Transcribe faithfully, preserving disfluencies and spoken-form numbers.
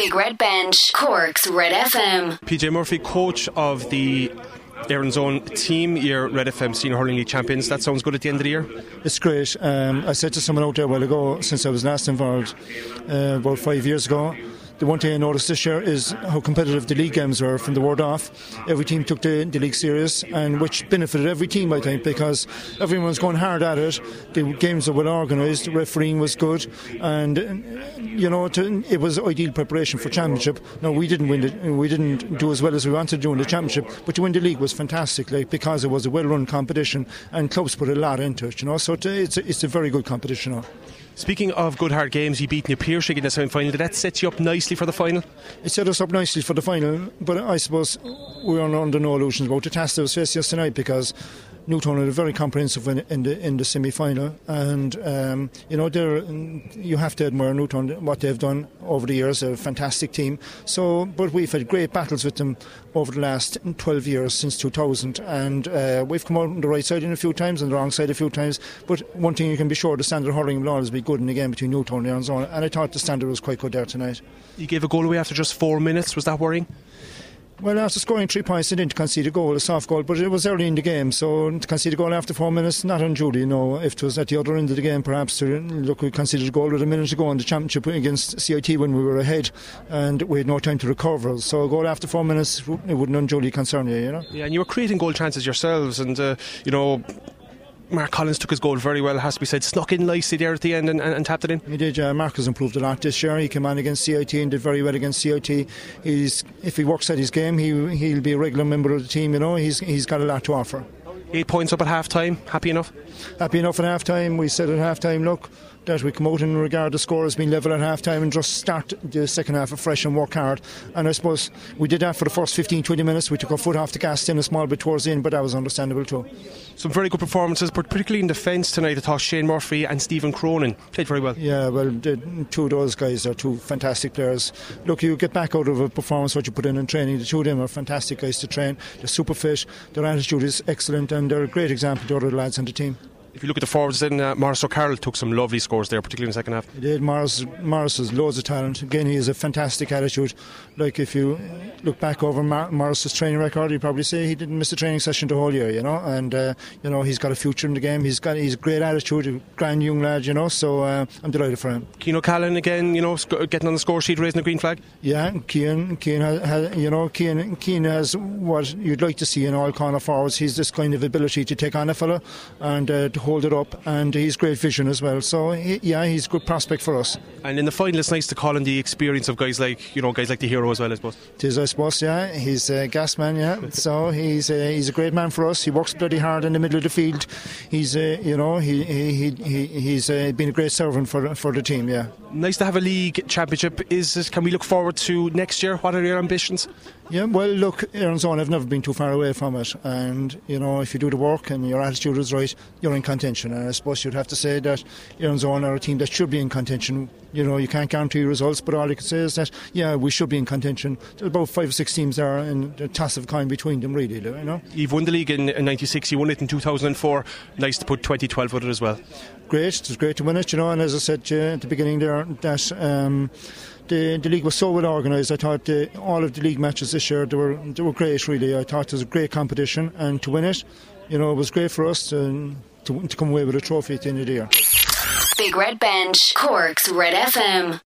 Big Red Bench, Cork's Red F M. P J Murphy, coach of the Erin's Own team, your Red F M Senior Hurling League champions. That sounds good at the end of the year? It's great. Um, I said to someone out there a while ago, since I was last involved, uh, about five years ago, the one thing I noticed this year is how competitive the league games were from the word off. Every team took the, the league serious, and which benefited every team, I think, because everyone was going hard at it. The games were well organised, the refereeing was good, and you know to, it was ideal preparation for championship. Now we didn't win it, we didn't do as well as we wanted to do in the championship, but to win the league was fantastic, like because it was a well-run competition and clubs put a lot into it. You know, so it's a, it's a very good competition now. Speaking of good hard games, you beat New Pearshig in the semi-final. Did that set you up nicely for the final? It set us up nicely for the final, but I suppose we are under no illusions about the task that was faced yesterday night, because Newtown had a very comprehensive win in the in the semi-final, and um, you know they're, you have to admire Newtown, what they've done over the years. They're a fantastic team. So, but we've had great battles with them over the last twelve years, since two thousand, and uh, we've come out on the right side in a few times and the wrong side a few times. But one thing you can be sure, the standard hurling will always be good in the game between Newtown and Erin's Own, and I thought the standard was quite good there tonight. You gave a goal away after just four minutes. Was that worrying? Well, after scoring three points, they didn't concede a goal, a soft goal, but it was early in the game, so to concede a goal after four minutes, not unduly, no. If it was at the other end of the game, perhaps, to look, we conceded a goal with a minute to go in the championship against C I T when we were ahead, and we had no time to recover. So a goal after four minutes, it wouldn't unduly concern you, you know. Yeah, and you were creating goal chances yourselves, and, uh, you know, Mark Collins took his goal very well, has to be said, snuck in nicely there at the end and, and, and tapped it in. He did, yeah. Mark has improved a lot this year. He came on against C I T and did very well against C I T. He's, if he works at his game, he, he'll be a regular member of the team, you know. He's, he's got a lot to offer. Eight points up at half time, happy enough? Happy enough at half time. We said at half time, look, that we come out and regard the score as being level at half time and just start the second half afresh and work hard. And I suppose we did that for the first fifteen to twenty minutes. We took our foot off the gas then a small bit towards the end, but that was understandable too. Some very good performances, but particularly in defence tonight. I thought Shane Murphy and Stephen Cronin played very well. Yeah, well, the two of those guys are two fantastic players. Look, you get back out of a performance what you put in in training. The two of them are fantastic guys to train. They're super fit, their attitude is excellent, and they're a great example to other lads on the team. If you look at the forwards, then uh, Morris O'Carroll took some lovely scores there, particularly in the second half. He did. Morris, Morris has loads of talent. Again, he has a fantastic attitude. Like, if you look back over Mar- Morris's training record, you'd probably say he didn't miss a training session the whole year, you know. And uh, you know, he's got a future in the game. He's got he's a great attitude, a grand young lad, you know. So uh, I'm delighted for him. Cian O'Callaghan again, you know, sc- getting on the score sheet, raising the green flag. Yeah, Cian, Cian has, has, you know, Cian, Cian has what you'd like to see in all corner forwards. He's this kind of ability to take on a fella and uh, to hold it up. And he's great vision as well, so he, yeah, he's a good prospect for us. And in the final, it's nice to call on the experience of guys like, you know, guys like the hero as well, I suppose. It is, I suppose, yeah. He's a gas man, yeah. So he's a, he's a great man for us. He works bloody hard in the middle of the field. He's, uh, you know, he he, he he's uh, been a great servant for for the team, yeah. Nice to have a league championship. Is can we look forward to next year? What are your ambitions? Yeah, well, look, Erin's Own, I've never been too far away from it, and you know, if you do the work and your attitude is right, you're in contention. And I suppose you'd have to say that Erin's Own are a team that should be in contention. You know, you can't guarantee results, but all you can say is that, yeah, we should be in contention. There's about five or six teams there, and the toss of coin between them, really, you know. You've won the league in ninety-six, you won it in two thousand four. Nice to put twenty twelve with it as well. Great, it was great to win it, you know, and as I said uh, at the beginning there, that um, the, the league was so well organised. I thought uh, all of the league matches this year, they were, they were great, really. I thought it was a great competition, and to win it, you know, it was great for us to, to, to come away with a trophy at the end of the year. Big Red Bench, Cork's Red F M.